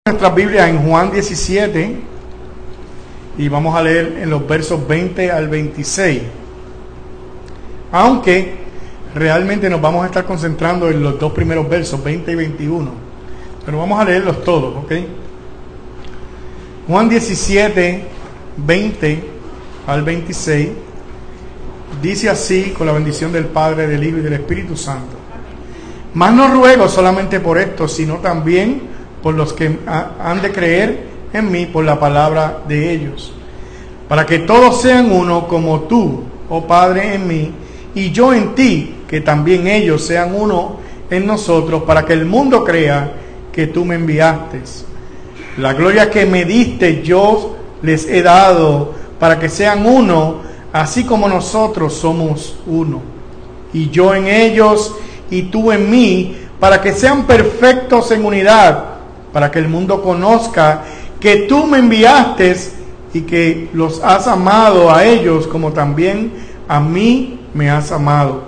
Nuestra Biblia en Juan 17 y vamos a leer en los versos 20 al 26, aunque realmente nos vamos a estar concentrando en los dos primeros versos, 20 y 21, pero vamos a leerlos todos, ¿ok? Juan 17, 20 al 26 dice así, con la bendición del Padre, del Hijo y del Espíritu Santo: mas no ruego solamente por esto, sino también por los que han de creer en mí por la palabra de ellos, para que todos sean uno, como tú, oh Padre, en mí, y yo en ti, que también ellos sean uno en nosotros, para que el mundo crea que tú me enviaste. La gloria que me diste yo les he dado, para que sean uno, así como nosotros somos uno, y yo en ellos y tú en mí, para que sean perfectos en unidad, para que el mundo conozca que tú me enviaste y que los has amado a ellos como también a mí me has amado.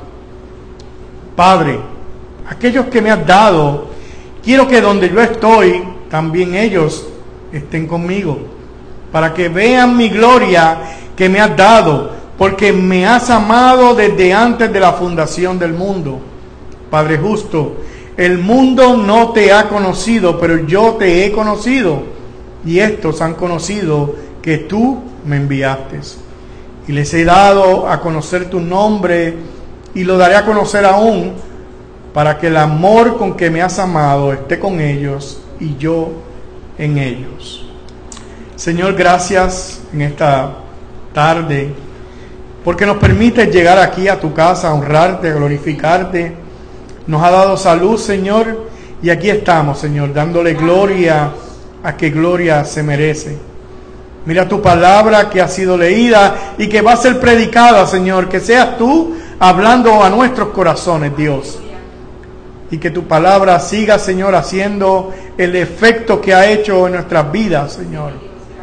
Padre, aquellos que me has dado, quiero que donde yo estoy, también ellos estén conmigo, para que vean mi gloria que me has dado, porque me has amado desde antes de la fundación del mundo. Padre justo, el mundo no te ha conocido, pero yo te he conocido, y estos han conocido que tú me enviaste. Y les he dado a conocer tu nombre, y lo daré a conocer aún, para que el amor con que me has amado esté con ellos, y yo en ellos. Señor, gracias en esta tarde, porque nos permites llegar aquí a tu casa, a honrarte, a glorificarte. Nos ha dado salud, Señor, y aquí estamos, Señor, dándole gloria a que gloria se merece. Mira tu palabra que ha sido leída y que va a ser predicada, Señor, que seas tú hablando a nuestros corazones, Dios. Y que tu palabra siga, Señor, haciendo el efecto que ha hecho en nuestras vidas, Señor.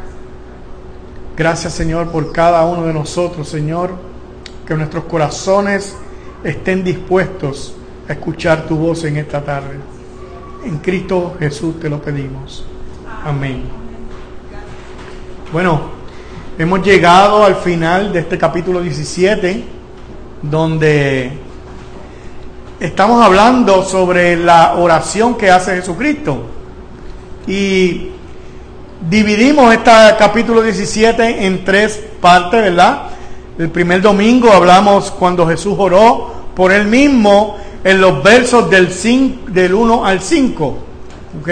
Gracias, Señor, por cada uno de nosotros, Señor, que nuestros corazones estén dispuestos a escuchar tu voz en esta tarde. En Cristo Jesús te lo pedimos. Amén. Bueno, hemos llegado al final de este capítulo 17, donde estamos hablando sobre la oración que hace Jesucristo. Y dividimos este capítulo 17 en tres partes, ¿verdad? El primer domingo hablamos cuando Jesús oró por él mismo, en los versos del 1 al 5, ¿ok?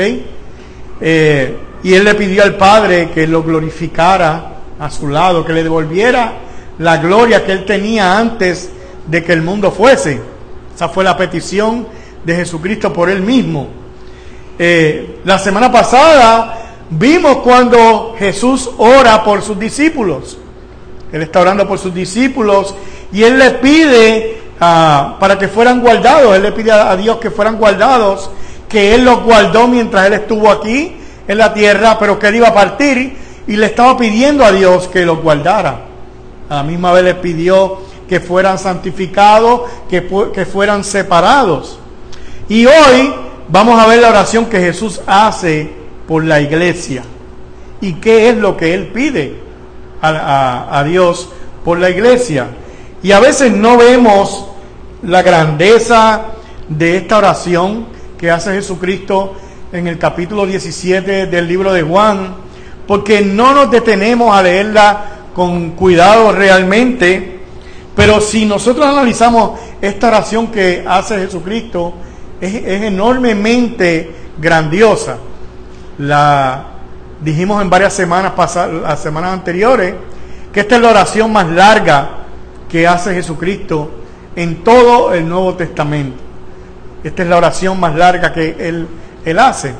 Y él le pidió al Padre que lo glorificara a su lado, que le devolviera la gloria que él tenía antes de que el mundo fuese. Esa fue la petición de Jesucristo por él mismo. La semana pasada vimos cuando Jesús ora por sus discípulos. Él está orando por sus discípulos y él le pide para que fueran guardados. Él le pide a Dios que fueran guardados, que Él los guardó mientras Él estuvo aquí en la tierra, pero que Él iba a partir y le estaba pidiendo a Dios que los guardara. A la misma vez le pidió que fueran santificados, que fueran separados. Y hoy vamos a ver la oración que Jesús hace por la iglesia. ¿Y qué es lo que Él pide a Dios por la iglesia? Y a veces no vemos la grandeza de esta oración que hace Jesucristo en el capítulo 17 del libro de Juan, porque no nos detenemos a leerla con cuidado realmente. Pero si nosotros analizamos esta oración que hace Jesucristo, es enormemente grandiosa. La dijimos en varias semanas pasadas, las semanas anteriores, que esta es la oración más larga que hace Jesucristo en todo el Nuevo Testamento. Esta es la oración más larga que él hace.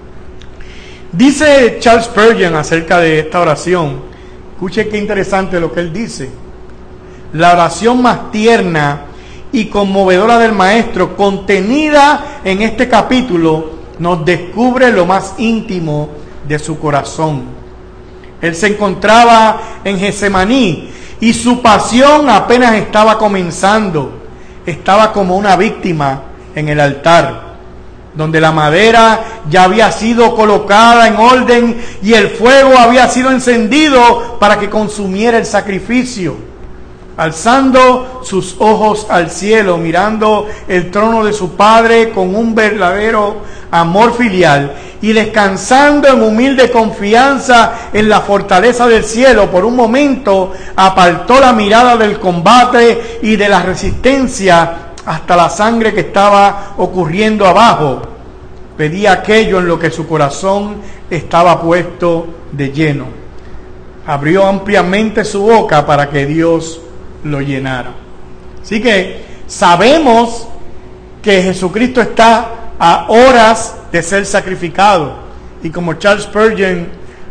Dice Charles Spurgeon acerca de esta oración, escuche qué interesante lo que él dice: la oración más tierna y conmovedora del Maestro, contenida en este capítulo, nos descubre lo más íntimo de su corazón. Él se encontraba en Getsemaní y su pasión apenas estaba comenzando. Estaba como una víctima en el altar. donde la madera ya había sido colocada en orden y el fuego había sido encendido para que consumiera el sacrificio. Alzando sus ojos al cielo, mirando el trono de su Padre con un verdadero amor filial y descansando en humilde confianza en la fortaleza del cielo, por un momento apartó la mirada del combate y de la resistencia hasta la sangre que estaba ocurriendo abajo. Pedía aquello en lo que su corazón estaba puesto de lleno. Abrió ampliamente su boca para que Dios lo llenara. Así que sabemos que Jesucristo está a horas de ser sacrificado. Y como Charles Spurgeon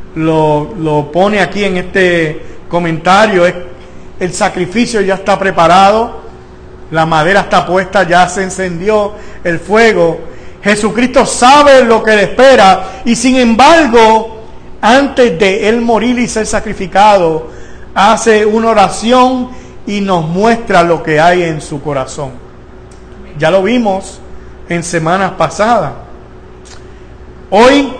lo pone aquí en este comentario, el sacrificio ya está preparado, la madera está puesta, ya se encendió el fuego. Jesucristo sabe lo que le espera y sin embargo, antes de él morir y ser sacrificado, hace una oración y nos muestra lo que hay en su corazón. Ya lo vimos en semanas pasadas. Hoy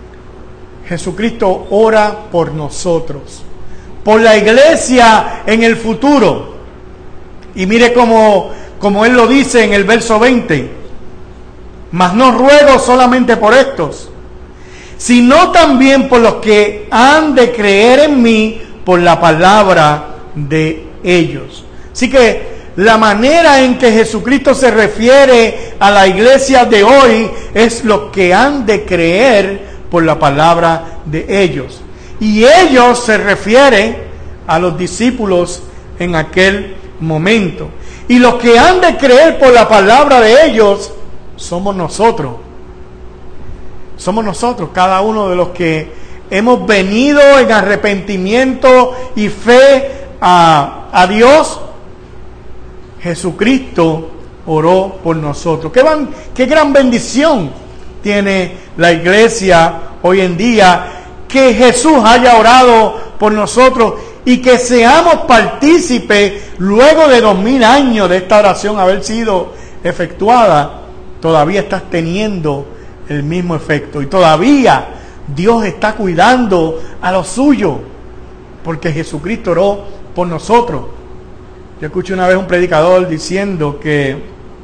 Jesucristo ora por nosotros, por la iglesia en el futuro. Y mire como él lo dice en el verso 20: mas no ruego solamente por estos, sino también por los que han de creer en mí por la palabra de ellos. Así que la manera en que Jesucristo se refiere a la iglesia de hoy es los que han de creer por la palabra de ellos. Y ellos se refiere a los discípulos en aquel momento. Y los que han de creer por la palabra de ellos somos nosotros. Somos nosotros, cada uno de los que hemos venido en arrepentimiento y fe a Dios. Jesucristo oró por nosotros. Qué gran bendición tiene la iglesia hoy en día, que Jesús haya orado por nosotros y que seamos partícipes luego de 2000 años de esta oración haber sido efectuada. Todavía estás teniendo el mismo efecto y todavía Dios está cuidando a los suyos, porque Jesucristo oró por nosotros. Yo escuché una vez un predicador diciendo que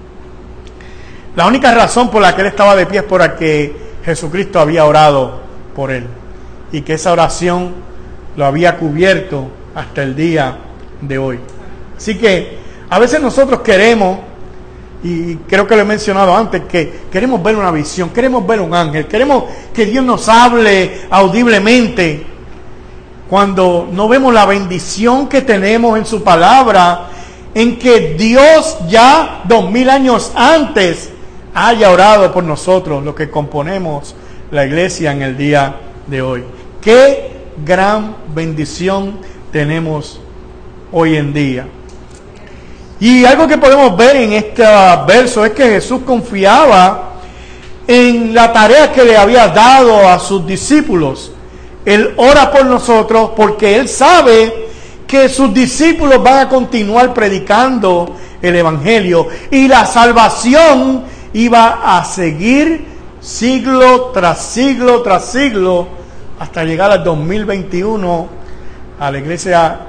la única razón por la que él estaba de pie es porque Jesucristo había orado por él y que esa oración lo había cubierto hasta el día de hoy. Así que a veces nosotros queremos, y creo que lo he mencionado antes, que queremos ver una visión, queremos ver un ángel, queremos que Dios nos hable audiblemente, cuando no vemos la bendición que tenemos en su palabra, en que Dios ya 2000 años antes haya orado por nosotros, los que componemos la iglesia en el día de hoy. Qué gran bendición tenemos hoy en día. Y algo que podemos ver en este verso es que Jesús confiaba en la tarea que le había dado a sus discípulos. Él ora por nosotros porque Él sabe que sus discípulos van a continuar predicando el Evangelio y la salvación iba a seguir siglo tras siglo tras siglo hasta llegar al 2021 a la iglesia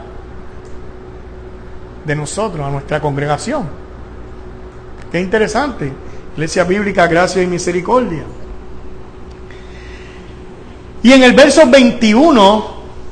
de nosotros, a nuestra congregación. Qué interesante. Iglesia Bíblica Gracia y Misericordia. Y en el verso 21,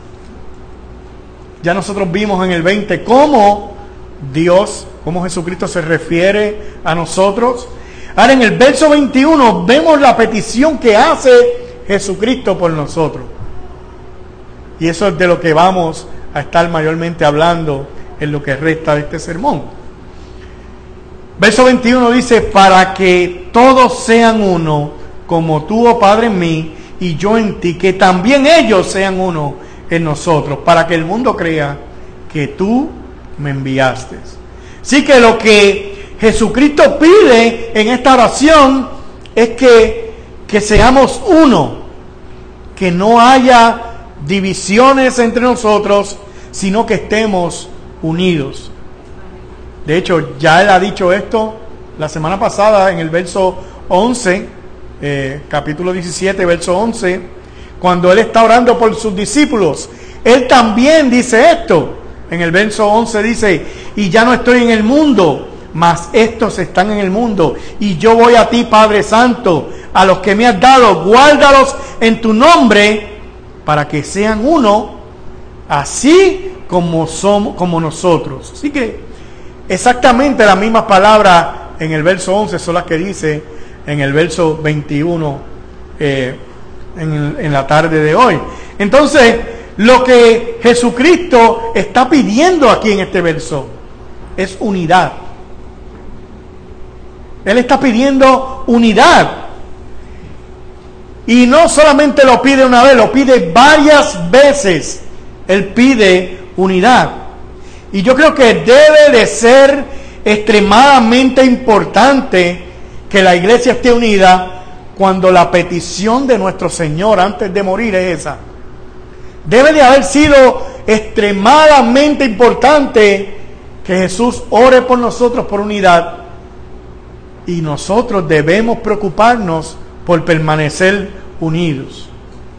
ya nosotros vimos en el 20 cómo Jesucristo se refiere a nosotros. Ahora en el verso 21 vemos la petición que hace Jesucristo por nosotros. Y eso es de lo que vamos a estar mayormente hablando en lo que resta de este sermón. Verso 21 dice: para que todos sean uno, como tú, oh Padre, en mí y yo en ti, que también ellos sean uno en nosotros, para que el mundo crea que tú me enviaste. Así que lo que Jesucristo pide en esta oración es que seamos uno, que no haya divisiones entre nosotros, sino que estemos unidos. De hecho, ya Él ha dicho esto la semana pasada en el verso 11, capítulo 17, verso 11, cuando Él está orando por sus discípulos, Él también dice esto. En el verso 11 dice: y ya no estoy en el mundo, mas estos están en el mundo, y yo voy a ti, Padre Santo, a los que me has dado, guárdalos en tu nombre, para que sean uno, así como somos, como nosotros. Así que exactamente las mismas palabras en el verso 11 son las que dice en el verso 21 en la tarde de hoy. Entonces, lo que Jesucristo está pidiendo aquí en este verso es unidad. Él está pidiendo unidad. Y no solamente lo pide una vez, lo pide varias veces. Él pide unidad. Y yo creo que debe de ser extremadamente importante que la iglesia esté unida cuando la petición de nuestro Señor antes de morir es esa. Debe de haber sido extremadamente importante que Jesús ore por nosotros por unidad, y nosotros debemos preocuparnos por permanecer unidos.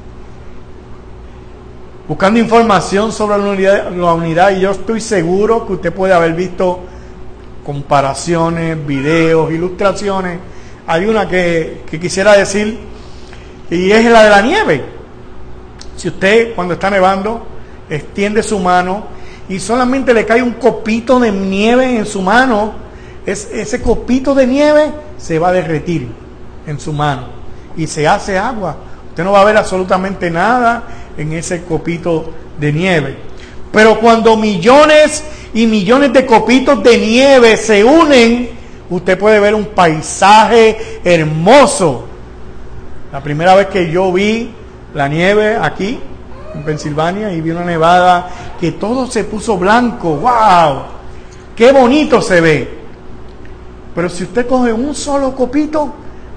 Buscando información sobre la unidad, y yo estoy seguro que usted puede haber visto comparaciones, videos, ilustraciones. Hay una que quisiera decir, y es la de la nieve. Si usted, cuando está nevando, extiende su mano y solamente le cae un copito de nieve en su mano, ese copito de nieve se va a derretir en su mano y se hace agua. Usted no va a ver absolutamente nada en ese copito de nieve. Pero cuando millones y millones de copitos de nieve se unen, usted puede ver un paisaje hermoso. La primera vez que yo vi la nieve aquí en Pensilvania y vi una nevada que todo se puso blanco. ¡Wow! ¡Qué bonito se ve! Pero si usted coge un solo copito,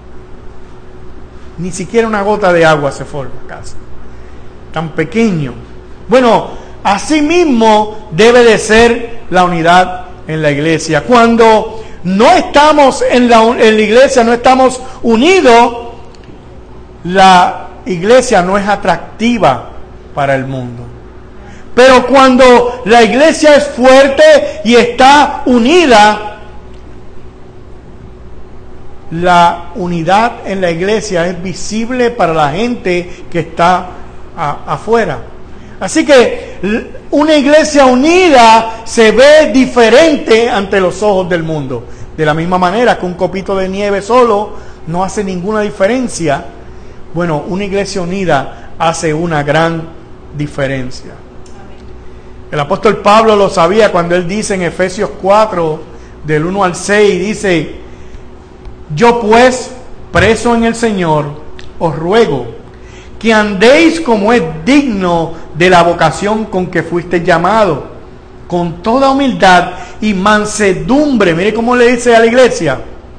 ni siquiera una gota de agua se forma casi. Tan pequeño. Bueno, así mismo debe de ser la unidad en la iglesia. Cuando no estamos en la iglesia, no estamos unidos, la iglesia no es atractiva para el mundo. Pero cuando la iglesia es fuerte y está unida, la unidad en la iglesia es visible para la gente que está afuera. Así que una iglesia unida se ve diferente ante los ojos del mundo. De la misma manera que un copito de nieve solo no hace ninguna diferencia. Bueno, una iglesia unida hace una gran diferencia. El apóstol Pablo lo sabía cuando él dice en Efesios 4, del 1 al 6, dice: yo pues, preso en el Señor, os ruego que andéis como es digno de la vocación con que fuiste llamado, con toda humildad y mansedumbre. Mire cómo le dice a la iglesia: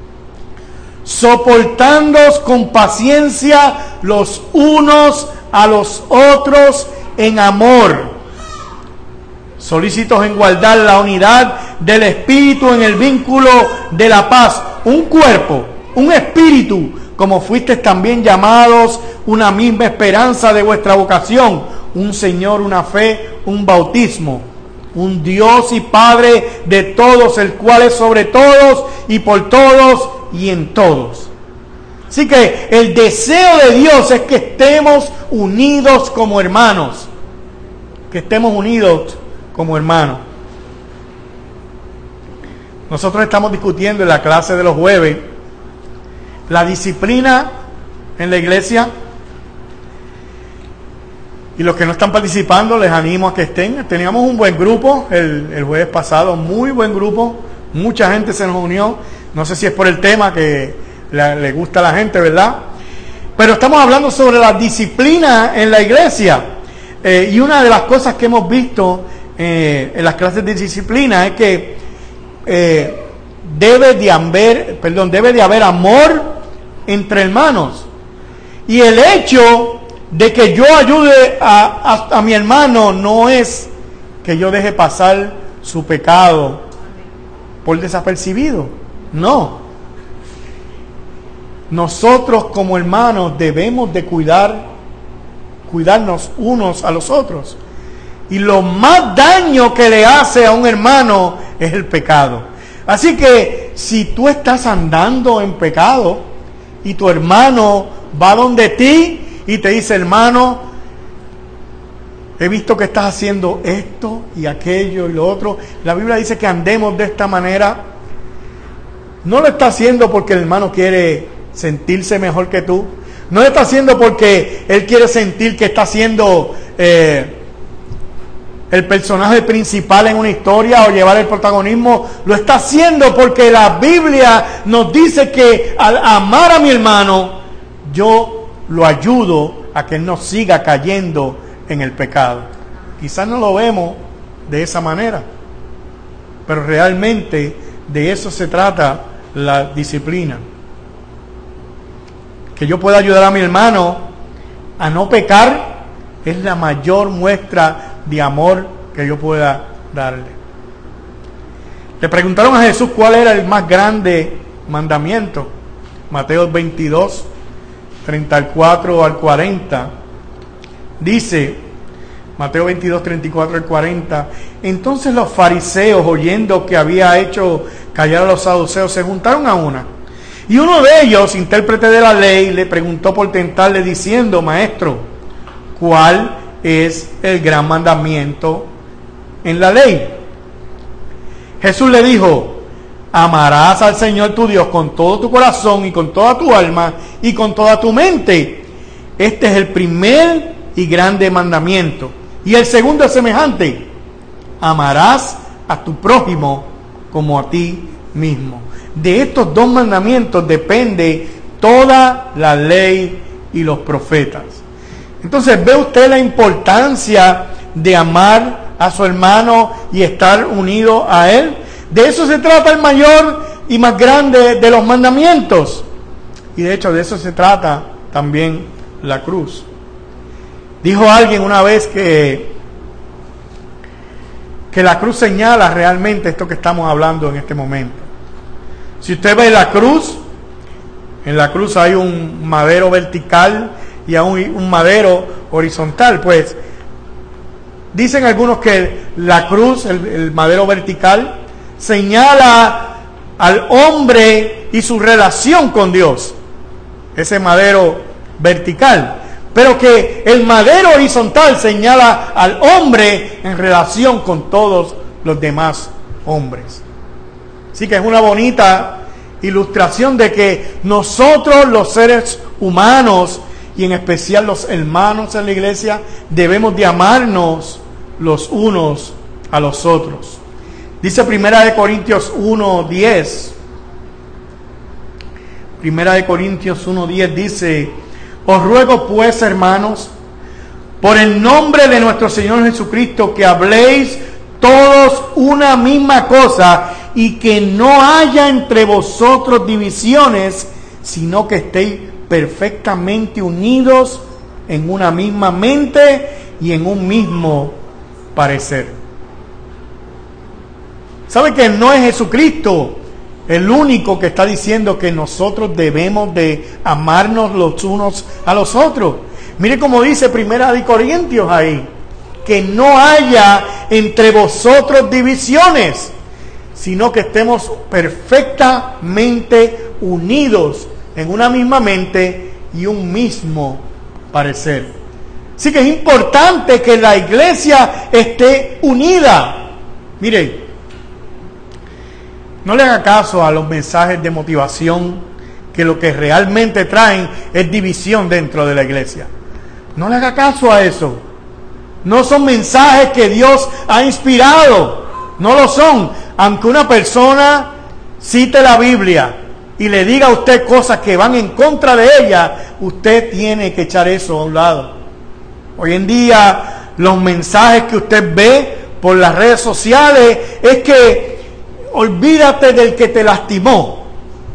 soportándoos con paciencia los unos a los otros en amor, solícitos en guardar la unidad del Espíritu en el vínculo de la paz. Un cuerpo, un espíritu, como fuisteis también llamados, una misma esperanza de vuestra vocación, un Señor, una fe, un bautismo, un Dios y Padre de todos, el cual es sobre todos y por todos y en todos. Así que el deseo de Dios es que estemos unidos como hermanos, que estemos unidos como hermanos. Nosotros estamos discutiendo en la clase de los jueves la disciplina en la iglesia, y los que no están participando les animo a que estén. Teníamos un buen grupo el jueves pasado, muy buen grupo, mucha gente se nos unió. No sé si es por el tema que le gusta a la gente, ¿verdad? Pero estamos hablando sobre la disciplina en la iglesia, y una de las cosas que hemos visto en las clases de disciplina es que debe de haber amor entre hermanos. Y el hecho de que yo ayude a mi hermano no es que yo deje pasar su pecado por desapercibido. No nosotros como hermanos debemos de cuidarnos unos a los otros. Y lo más daño que le hace a un hermano es el pecado. Así que si tú estás andando en pecado y tu hermano va donde ti y te dice: hermano, he visto que estás haciendo esto y aquello y lo otro. La Biblia dice que andemos de esta manera. No lo está haciendo porque el hermano quiere sentirse mejor que tú. No lo está haciendo porque él quiere sentir que está siendo el personaje principal en una historia o llevar el protagonismo. Lo está haciendo porque la Biblia nos dice que al amar a mi hermano, yo lo ayudo a que él no siga cayendo en el pecado. Quizás no lo vemos de esa manera, pero realmente de eso se trata la disciplina. Que yo pueda ayudar a mi hermano a no pecar es la mayor muestra de amor que yo pueda darle. Le preguntaron a Jesús cuál era el más grande mandamiento. Mateo 22, 34 al 40. Dice, Mateo 22, 34 al 40: entonces los fariseos, oyendo que había hecho callar a los saduceos, se juntaron a una. Y uno de ellos, intérprete de la ley, le preguntó por tentarle, diciendo: Maestro, ¿cuál es el gran mandamiento en la ley? Jesús le dijo: amarás al Señor tu Dios con todo tu corazón y con toda tu alma y con toda tu mente. Este es el primer y grande mandamiento. Y el segundo es semejante: amarás a tu prójimo como a ti mismo. De estos dos mandamientos depende toda la ley y los profetas. Entonces, ¿ve usted la importancia de amar a su hermano y estar unido a él? De eso se trata el mayor y más grande de los mandamientos. Y de hecho de eso se trata también la cruz. Dijo alguien una vez que la cruz señala realmente esto que estamos hablando en este momento. Si usted ve la cruz, en la cruz hay un madero vertical y un madero horizontal. Pues dicen algunos que la cruz, el madero vertical, señala al hombre y su relación con Dios, ese madero vertical, pero que el madero horizontal señala al hombre en relación con todos los demás hombres. Así que es una bonita ilustración de que nosotros, los seres humanos, y en especial los hermanos en la iglesia, debemos de amarnos los unos a los otros. Dice 1 Corintios 1:10. 1 Corintios 1:10 dice: os ruego pues, hermanos, por el nombre de nuestro Señor Jesucristo, que habléis todos una misma cosa y que no haya entre vosotros divisiones, sino que estéis perfectamente unidos en una misma mente y en un mismo parecer. ¿Sabe que no es Jesucristo el único que está diciendo que nosotros debemos de amarnos los unos a los otros? Mire cómo dice 1 Corintios ahí: que no haya entre vosotros divisiones, sino que estemos perfectamente unidos en una misma mente y un mismo parecer. Así que es importante que la iglesia esté unida. Mire, no le haga caso a los mensajes de motivación que lo que realmente traen es división dentro de la iglesia. No le haga caso a eso. No son mensajes que Dios ha inspirado. No lo son. Aunque una persona cite la Biblia y le diga a usted cosas que van en contra de ella, usted tiene que echar eso a un lado. Hoy en día los mensajes que usted ve por las redes sociales es que olvídate del que te lastimó.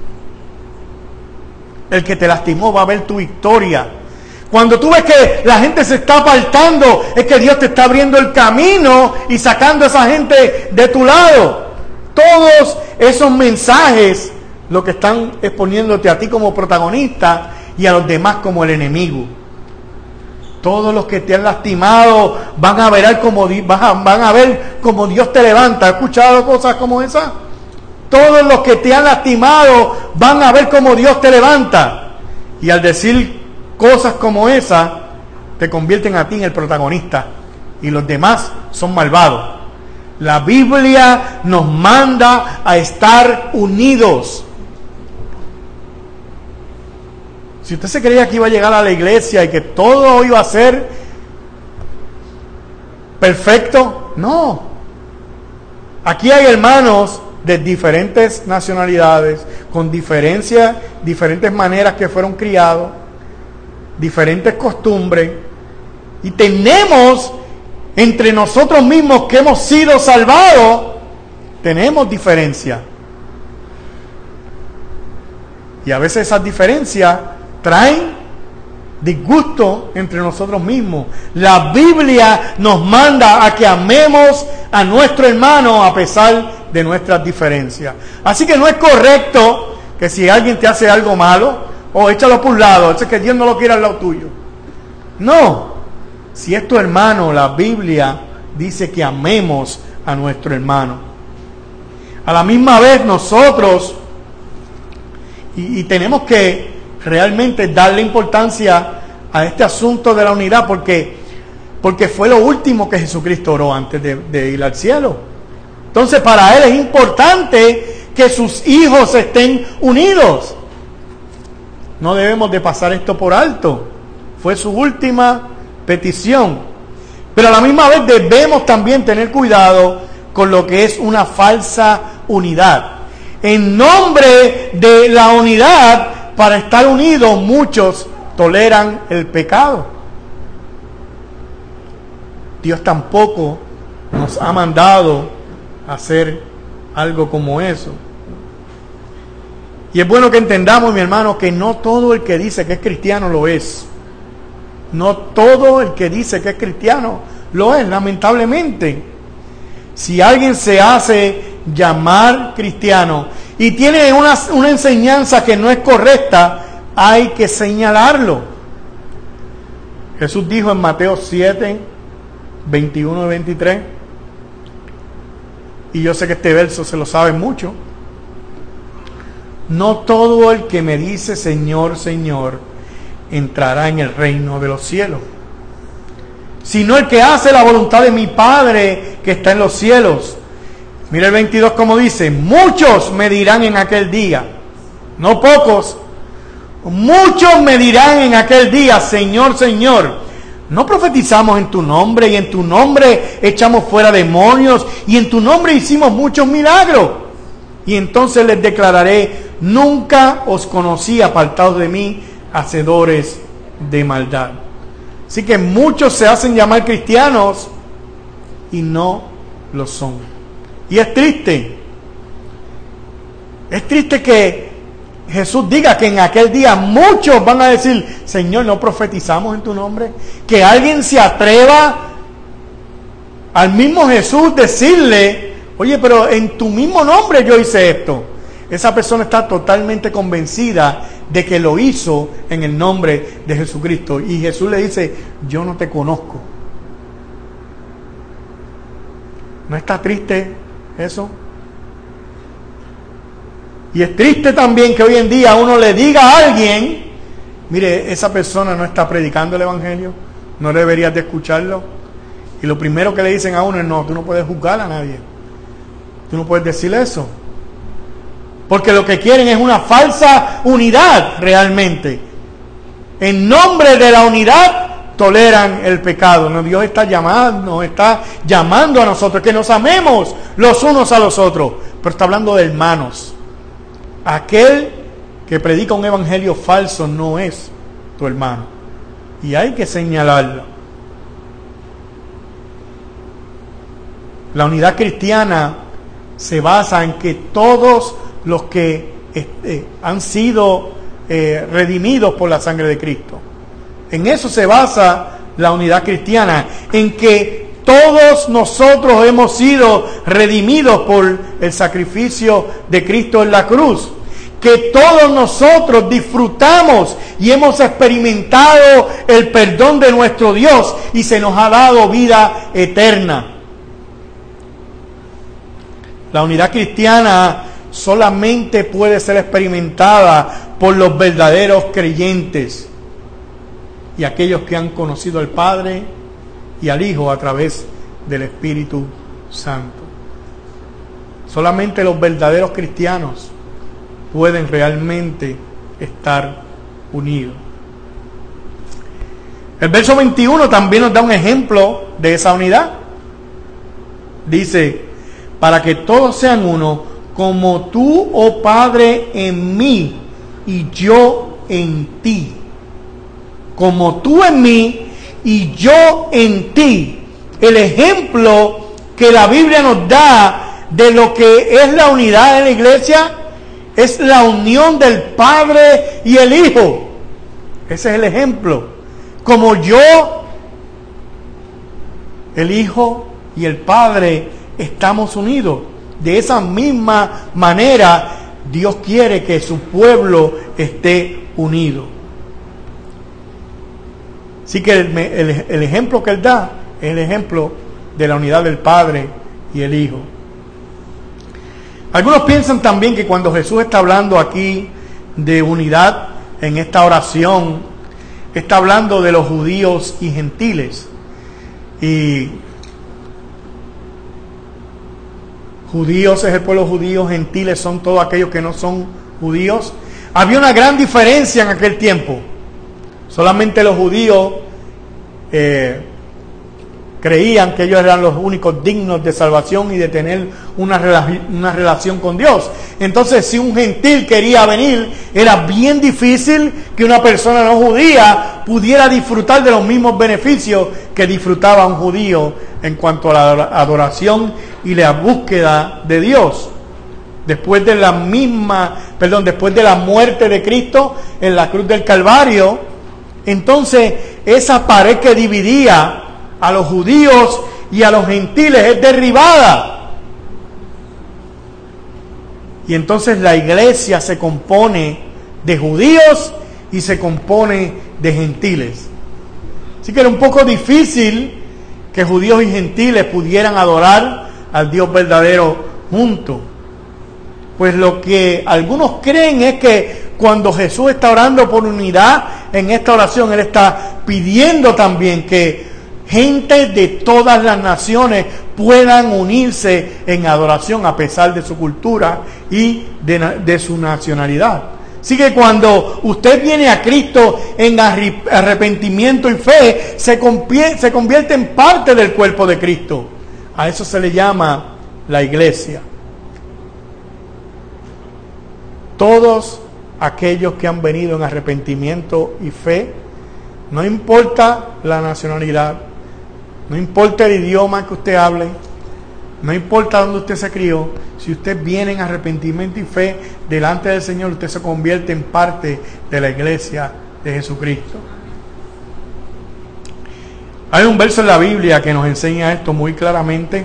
El que te lastimó va a ver tu victoria. Cuando tú ves que la gente se está apartando, es que Dios te está abriendo el camino y sacando a esa gente de tu lado. Todos esos mensajes lo que están exponiéndote a ti como protagonista y a los demás como el enemigo. Todos los que te han lastimado van a ver como Dios te levanta. ¿Has escuchado cosas como esas? Todos los que te han lastimado van a ver como Dios te levanta. Y al decir cosas como esas, te convierten a ti en el protagonista. Y los demás son malvados. La Biblia nos manda a estar unidos. Si usted se creía que iba a llegar a la iglesia y que todo iba a ser perfecto, no. Aquí hay hermanos de diferentes nacionalidades, con diferentes maneras que fueron criados, diferentes costumbres, y tenemos entre nosotros mismos que hemos sido salvados, tenemos diferencias. Y a veces esas diferencias traen disgusto entre nosotros mismos. La Biblia nos manda a que amemos a nuestro hermano a pesar de nuestras diferencias. Así que no es correcto que si alguien te hace algo malo, échalo por un lado, es que Dios no lo quiere al lado tuyo. No, si es tu hermano, la Biblia dice que amemos a nuestro hermano. A la misma vez nosotros, y tenemos que realmente darle importancia a este asunto de la unidad, porque fue lo último que Jesucristo oró antes de ir al cielo. Entonces para Él es importante que sus hijos estén unidos. No debemos de pasar esto por alto. Fue su última petición. Pero a la misma vez debemos también tener cuidado con lo que es una falsa unidad. En nombre de la unidad, para estar unidos, muchos toleran el pecado. Dios tampoco nos ha mandado a hacer algo como eso. Y es bueno que entendamos, mi hermano, que no todo el que dice que es cristiano lo es. No todo el que dice que es cristiano lo es, lamentablemente. Si alguien se hace llamar cristiano y tiene una enseñanza que no es correcta, hay que señalarlo. Jesús dijo en Mateo 7, 21 y 23, y yo sé que este verso se lo saben mucho: no todo el que me dice Señor, Señor, entrará en el reino de los cielos, sino el que hace la voluntad de mi Padre que está en los cielos. Mira el 22 como dice: muchos me dirán en aquel día, no pocos, muchos me dirán en aquel día, Señor, Señor, ¿no profetizamos en tu nombre y en tu nombre echamos fuera demonios y en tu nombre hicimos muchos milagros? Y entonces les declararé: nunca os conocí, apartados de mí, hacedores de maldad. Así que muchos se hacen llamar cristianos y no lo son. Y es triste que Jesús diga que en aquel día muchos van a decir: Señor, ¿no profetizamos en tu nombre? Que alguien se atreva al mismo Jesús decirle: oye, pero en tu mismo nombre yo hice esto. Esa persona está totalmente convencida de que lo hizo en el nombre de Jesucristo. Y Jesús le dice: yo no te conozco. ¿No está triste eso? Y es triste también que hoy en día uno le diga a alguien: mire, esa persona no está predicando el evangelio, no deberías de escucharlo. Y lo primero que le dicen a uno es: no, tú no puedes juzgar a nadie, tú no puedes decir eso, porque lo que quieren es una falsa unidad realmente. En nombre de la unidad toleran el pecado. No, Dios está llamando a nosotros que nos amemos los unos a los otros, pero está hablando de hermanos. Aquel que predica un evangelio falso no es tu hermano, y hay que señalarlo. La unidad cristiana se basa en que todos los que han sido redimidos por la sangre de Cristo, en eso se basa la unidad cristiana, en que todos nosotros hemos sido redimidos por el sacrificio de Cristo en la cruz, que todos nosotros disfrutamos y hemos experimentado el perdón de nuestro Dios y se nos ha dado vida eterna. La unidad cristiana solamente puede ser experimentada por los verdaderos creyentes y aquellos que han conocido al Padre y al Hijo a través del Espíritu Santo. Solamente los verdaderos cristianos pueden realmente estar unidos. El verso 21 también nos da un ejemplo de esa unidad. Dice: para que todos sean uno, como tú, oh Padre, en mí y yo en ti. Como tú en mí y yo en ti. El ejemplo que la Biblia nos da de lo que es la unidad en la iglesia es la unión del Padre y el Hijo. Ese es el ejemplo. Como yo, el Hijo y el Padre estamos unidos. De esa misma manera, Dios quiere que su pueblo esté unido. Así que el ejemplo que Él da es el ejemplo de la unidad del Padre y el Hijo. Algunos piensan también que cuando Jesús está hablando aquí de unidad en esta oración, está hablando de los judíos y gentiles. Y judíos es el pueblo judío, gentiles son todos aquellos que no son judíos. Había una gran diferencia en aquel tiempo. Solamente los judíos creían que ellos eran los únicos dignos de salvación y de tener una relación con Dios. Entonces, si un gentil quería venir, era bien difícil que una persona no judía pudiera disfrutar de los mismos beneficios que disfrutaba un judío en cuanto a la adoración y la búsqueda de Dios. Después de la muerte de Cristo en la cruz del Calvario, entonces esa pared que dividía a los judíos y a los gentiles es derribada. Y entonces la iglesia se compone de judíos y se compone de gentiles. Así que era un poco difícil que judíos y gentiles pudieran adorar al Dios verdadero juntos. Pues lo que algunos creen es que cuando Jesús está orando por unidad en esta oración, Él está pidiendo también que gente de todas las naciones puedan unirse en adoración a pesar de su cultura y de su nacionalidad. Así que cuando usted viene a Cristo en arrepentimiento y fe, se convierte en parte del cuerpo de Cristo. A eso se le llama la iglesia. Todos aquellos que han venido en arrepentimiento y fe, no importa la nacionalidad, no importa el idioma que usted hable, no importa dónde usted se crió, si usted viene en arrepentimiento y fe delante del Señor, usted se convierte en parte de la iglesia de Jesucristo. Hay un verso en la Biblia que nos enseña esto muy claramente.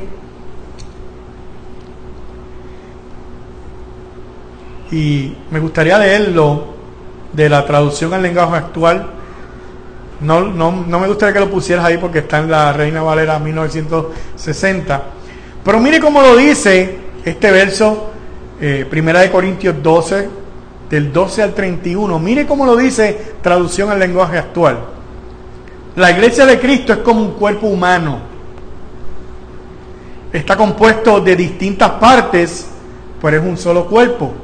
Y me gustaría leerlo de la traducción al lenguaje actual. No me gustaría que lo pusieras ahí porque está en la Reina Valera 1960. Pero mire cómo lo dice este verso, 1 Corintios 12, del 12 al 31. Mire cómo lo dice traducción al lenguaje actual. La iglesia de Cristo es como un cuerpo humano. Está compuesto de distintas partes, pero es un solo cuerpo.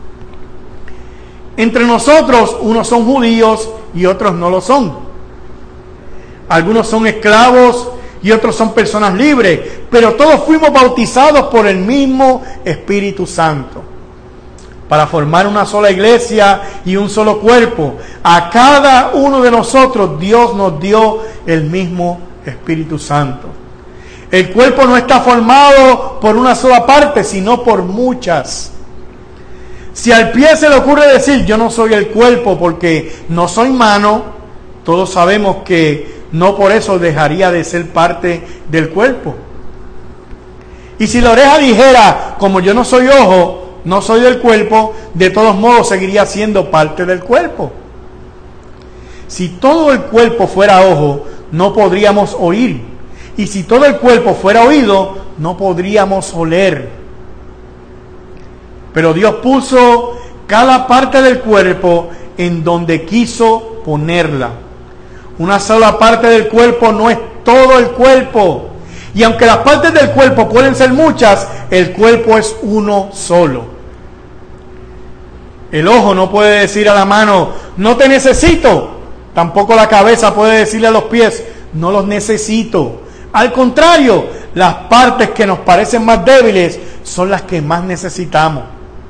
Entre nosotros, unos son judíos y otros no lo son. Algunos son esclavos y otros son personas libres, pero todos fuimos bautizados por el mismo Espíritu Santo, para formar una sola iglesia y un solo cuerpo. A cada uno de nosotros Dios nos dio el mismo Espíritu Santo. El cuerpo no está formado por una sola parte, sino por muchas. Si al pie se le ocurre decir, yo no soy el cuerpo porque no soy mano, todos sabemos que no por eso dejaría de ser parte del cuerpo. Y si la oreja dijera, como yo no soy ojo, no soy del cuerpo, de todos modos seguiría siendo parte del cuerpo. Si todo el cuerpo fuera ojo, no podríamos oír. Y si todo el cuerpo fuera oído, no podríamos oler. Pero Dios puso cada parte del cuerpo en donde quiso ponerla. Una sola parte del cuerpo no es todo el cuerpo. Y aunque las partes del cuerpo pueden ser muchas, el cuerpo es uno solo. El ojo no puede decir a la mano, no te necesito. Tampoco la cabeza puede decirle a los pies, no los necesito. Al contrario, las partes que nos parecen más débiles son las que más necesitamos.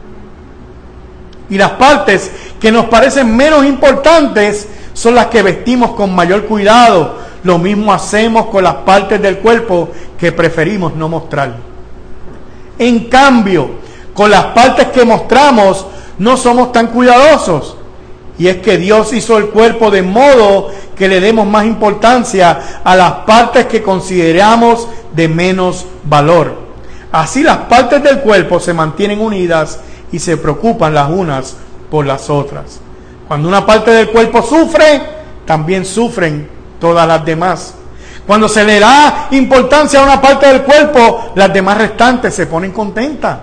Y las partes que nos parecen menos importantes son las que vestimos con mayor cuidado. Lo mismo hacemos con las partes del cuerpo que preferimos no mostrar. En cambio, con las partes que mostramos no somos tan cuidadosos. Y es que Dios hizo el cuerpo de modo que le demos más importancia a las partes que consideramos de menos valor. Así las partes del cuerpo se mantienen unidas y se preocupan las unas por las otras. Cuando una parte del cuerpo sufre, también sufren todas las demás. Cuando se le da importancia a una parte del cuerpo, las demás restantes se ponen contentas.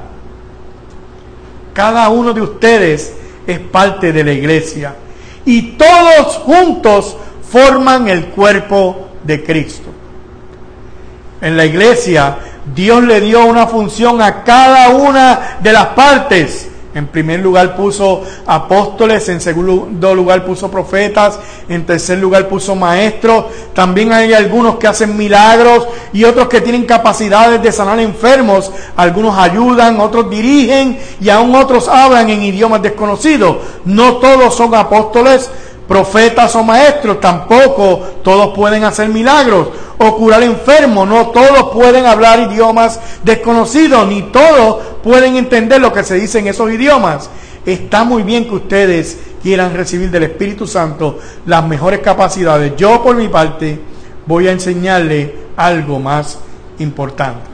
Cada uno de ustedes es parte de la iglesia y todos juntos forman el cuerpo de Cristo. En la iglesia, Dios le dio una función a cada una de las partes. En primer lugar puso apóstoles, en segundo lugar puso profetas, en tercer lugar puso maestros. También hay algunos que hacen milagros y otros que tienen capacidades de sanar enfermos. Algunos ayudan, otros dirigen y aún otros hablan en idiomas desconocidos. No todos son apóstoles, profetas o maestros, tampoco todos pueden hacer milagros o curar enfermos, no todos pueden hablar idiomas desconocidos, ni todos pueden entender lo que se dice en esos idiomas. Está muy bien que ustedes quieran recibir del Espíritu Santo las mejores capacidades. Yo por mi parte voy a enseñarle algo más importante.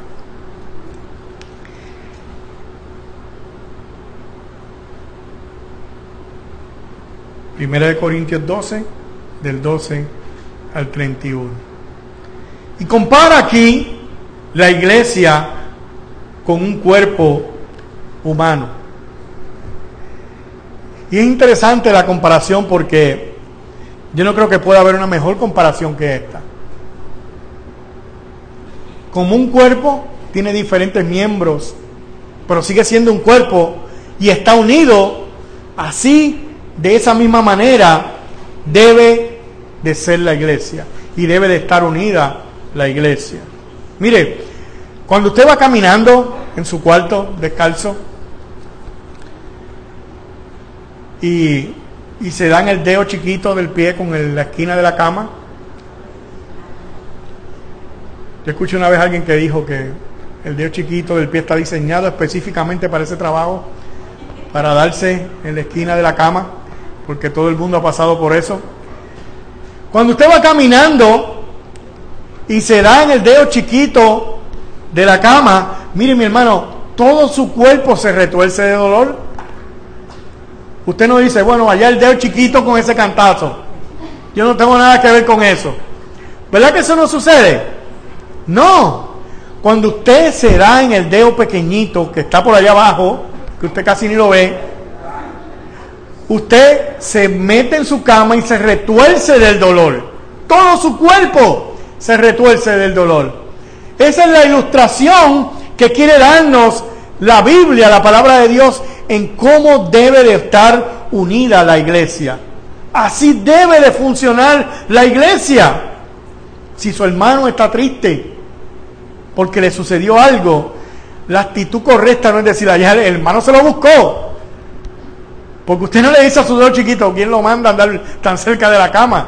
Primera de Corintios 12, del 12 al 31. Y compara aquí la iglesia con un cuerpo humano. Y es interesante la comparación porque yo no creo que pueda haber una mejor comparación que esta. Como un cuerpo tiene diferentes miembros, pero sigue siendo un cuerpo y está unido, así de esa misma manera debe de ser la iglesia y debe de estar unida la iglesia. Mire, cuando usted va caminando en su cuarto descalzo y se dan el dedo chiquito del pie con la esquina de la cama. Yo escuché una vez a alguien que dijo que el dedo chiquito del pie está diseñado específicamente para ese trabajo, para darse en la esquina de la cama, porque todo el mundo ha pasado por eso. Cuando usted va caminando y se da en el dedo chiquito de la cama, mire mi hermano, todo su cuerpo se retuerce de dolor. Usted no dice, bueno, allá el dedo chiquito con ese cantazo, yo no tengo nada que ver con eso. ¿Verdad que eso no sucede? No. Cuando usted se da en el dedo pequeñito que está por allá abajo, que usted casi ni lo ve, usted se mete en su cama y se retuerce del dolor. Todo su cuerpo se retuerce del dolor. Esa es la ilustración que quiere darnos la Biblia, la palabra de Dios, en cómo debe de estar unida la iglesia. Así debe de funcionar la iglesia. Si su hermano está triste porque le sucedió algo, la actitud correcta no es decir, allá el hermano se lo buscó. Porque usted no le dice a su dedo chiquito, ¿quién lo manda a andar tan cerca de la cama?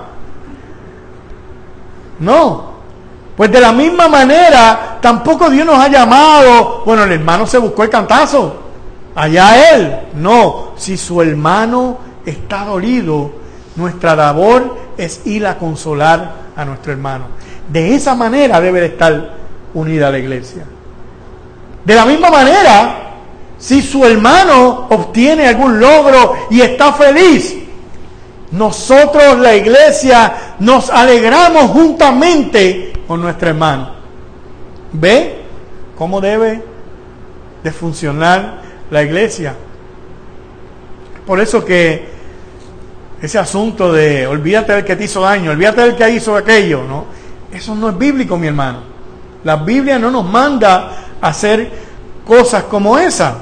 No. Pues de la misma manera, tampoco Dios nos ha llamado, bueno, el hermano se buscó el cantazo, allá él. No, si su hermano está dolido, nuestra labor es ir a consolar a nuestro hermano. De esa manera debe de estar unida la iglesia. De la misma manera, Si su hermano obtiene algún logro y está feliz, nosotros, la iglesia, nos alegramos juntamente con nuestro hermano. ¿Ve cómo debe de funcionar la iglesia? Por eso que ese asunto de olvídate del que te hizo daño, olvídate del que hizo aquello, ¿no? Eso no es bíblico, mi hermano. La Biblia no nos manda a hacer cosas como esa.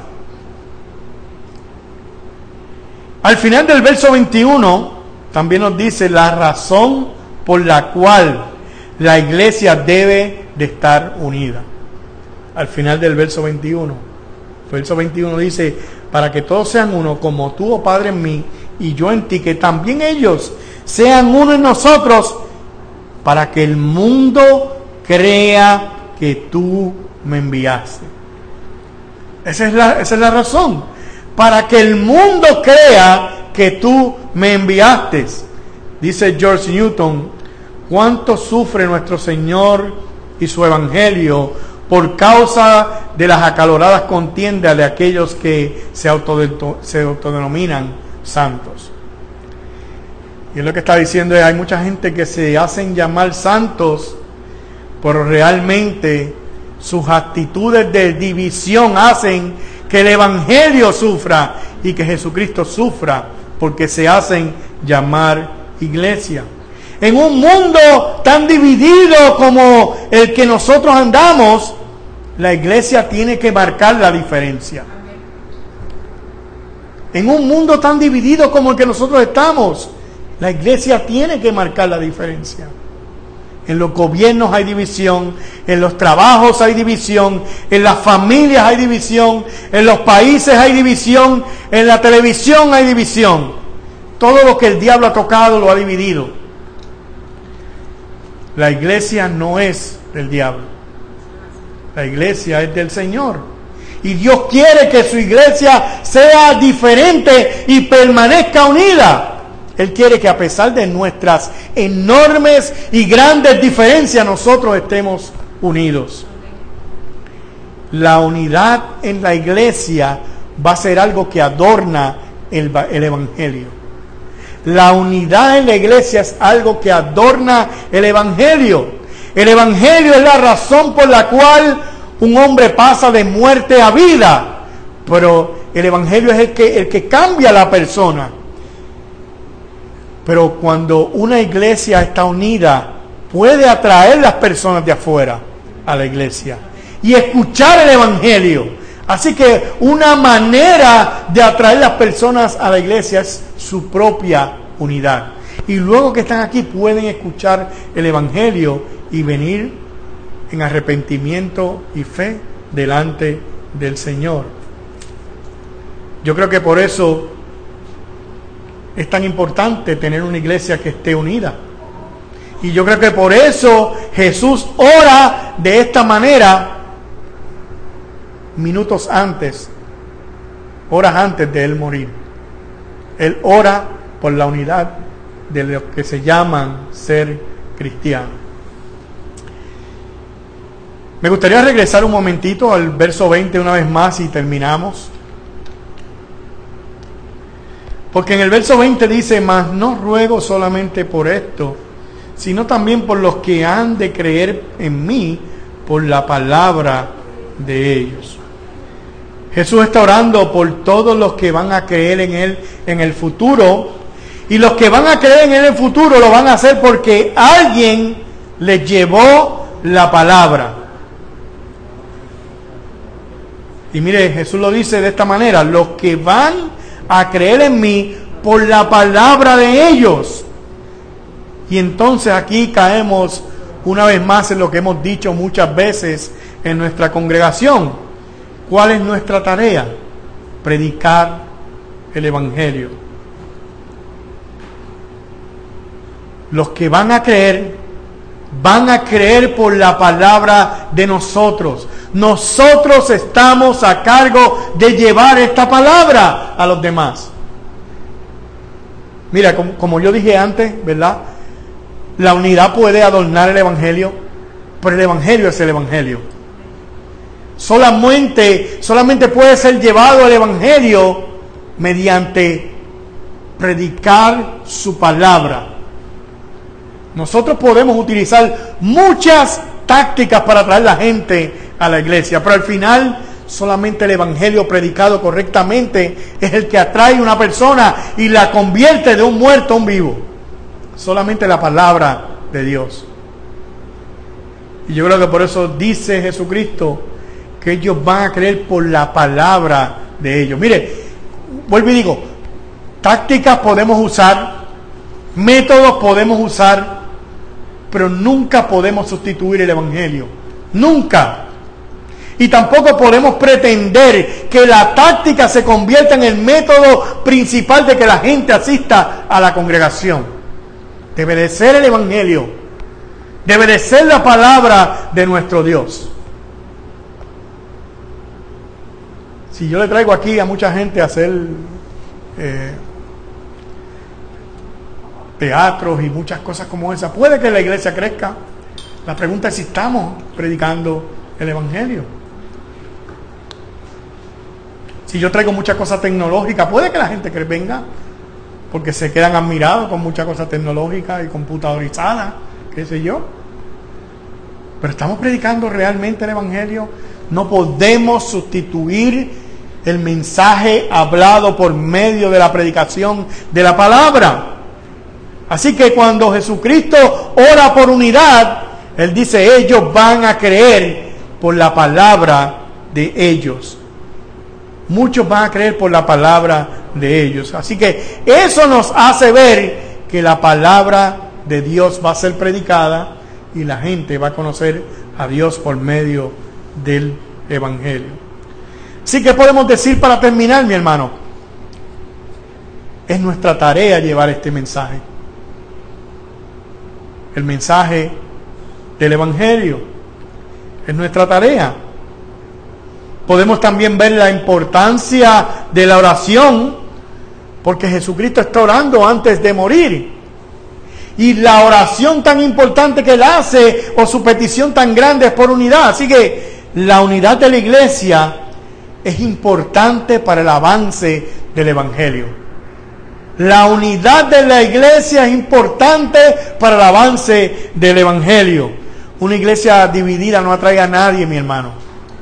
Al final del verso 21 también nos dice la razón por la cual la iglesia debe de estar unida. Al final del verso 21. El verso 21 dice, para que todos sean uno, como tú, oh Padre, en mí y yo en ti, que también ellos sean uno en nosotros, para que el mundo crea que tú me enviaste. Esa es la razón. Para que el mundo crea que tú me enviaste. Dice George Newton, cuánto sufre nuestro Señor y su Evangelio por causa de las acaloradas contiendas de aquellos que se autodenominan santos. Y es lo que está diciendo, hay mucha gente que se hacen llamar santos, pero realmente sus actitudes de división hacen que el Evangelio sufra y que Jesucristo sufra, porque se hacen llamar iglesia. En un mundo tan dividido como el que nosotros andamos, la iglesia tiene que marcar la diferencia. En un mundo tan dividido como el que nosotros estamos, la iglesia tiene que marcar la diferencia. En los gobiernos hay división, en los trabajos hay división, en las familias hay división, en los países hay división, en la televisión hay división. Todo lo que el diablo ha tocado lo ha dividido. La iglesia no es del diablo. La iglesia es del Señor. Y Dios quiere que su iglesia sea diferente y permanezca unida. Él quiere que a pesar de nuestras enormes y grandes diferencias, nosotros estemos unidos. La unidad en la iglesia va a ser algo que adorna el Evangelio. La unidad en la iglesia es algo que adorna el Evangelio. El Evangelio es la razón por la cual un hombre pasa de muerte a vida. Pero el Evangelio es el que cambia a la persona. Pero cuando una iglesia está unida, puede atraer las personas de afuera a la iglesia y escuchar el Evangelio. Así que una manera de atraer las personas a la iglesia es su propia unidad. Y luego que están aquí pueden escuchar el Evangelio y venir en arrepentimiento y fe delante del Señor. Yo creo que por eso es tan importante tener una iglesia que esté unida. Y yo creo que por eso Jesús ora de esta manera minutos antes, horas antes de Él morir. Él ora por la unidad de los que se llaman ser cristianos. Me gustaría regresar un momentito al verso 20 una vez más y terminamos. Porque en el verso 20 dice, mas no ruego solamente por esto, sino también por los que han de creer en mí por la palabra de ellos. Jesús está orando por todos los que van a creer en Él en el futuro, y los que van a creer en Él en el futuro lo van a hacer porque alguien les llevó la palabra. Y mire, Jesús lo dice de esta manera, los que van a creer en mí por la palabra de ellos. Y entonces aquí caemos una vez más en lo que hemos dicho muchas veces en nuestra congregación. ¿Cuál es nuestra tarea? Predicar el Evangelio. Los que van a creer por la palabra de nosotros. Nosotros estamos a cargo de llevar esta palabra a los demás. Mira, como yo dije antes, ¿verdad? La unidad puede adornar el Evangelio, pero el Evangelio es el Evangelio. Solamente puede ser llevado el Evangelio mediante predicar su palabra. Nosotros podemos utilizar muchas tácticas para traer la gente a la iglesia, pero al final solamente el Evangelio predicado correctamente es el que atrae a una persona y la convierte de un muerto a un vivo. Solamente la palabra de Dios. Y yo creo que por eso dice Jesucristo que ellos van a creer por la palabra de ellos. Mire, vuelvo y digo, tácticas podemos usar, métodos podemos usar, pero nunca podemos sustituir el Evangelio. Nunca. Y tampoco podemos pretender que la táctica se convierta en el método principal de que la gente asista a la congregación. Debe de ser el Evangelio. Debe de ser la palabra de nuestro Dios. Si yo le traigo aquí a mucha gente a hacer teatros y muchas cosas como esa, puede que la iglesia crezca. La pregunta es si estamos predicando el Evangelio. Si yo traigo muchas cosas tecnológicas, puede que la gente venga, porque se quedan admirados con muchas cosas tecnológicas y computadorizadas, qué sé yo. Pero estamos predicando realmente el Evangelio. No podemos sustituir el mensaje hablado por medio de la predicación de la palabra. Así que cuando Jesucristo ora por unidad, Él dice, ellos van a creer por la palabra de ellos. Muchos van a creer por la palabra de ellos. Así que eso nos hace ver que la palabra de Dios va a ser predicada y la gente va a conocer a Dios por medio del Evangelio. Así que podemos decir para terminar, mi hermano, es nuestra tarea llevar este mensaje. El mensaje del Evangelio es nuestra tarea. Podemos también ver la importancia de la oración, porque Jesucristo está orando antes de morir. Y la oración tan importante que Él hace, o su petición tan grande, es por unidad. Así que la unidad de la iglesia es importante para el avance del Evangelio. La unidad de la iglesia es importante para el avance del Evangelio. Una iglesia dividida no atrae a nadie, mi hermano.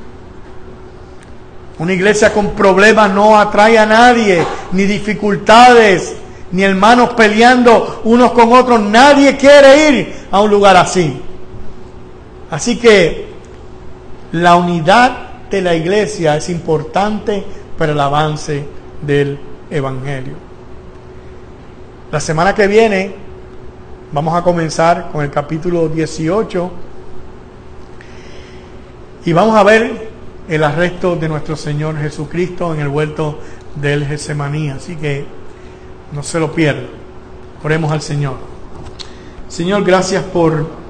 Una iglesia con problemas no atrae a nadie, ni dificultades, ni hermanos peleando unos con otros. Nadie quiere ir a un lugar así. Así que la unidad de la iglesia es importante para el avance del Evangelio. La semana que viene vamos a comenzar con el capítulo 18 y vamos a ver el arresto de nuestro Señor Jesucristo en el huerto del Getsemaní. Así que no se lo pierdan. Oremos al Señor. Señor, gracias por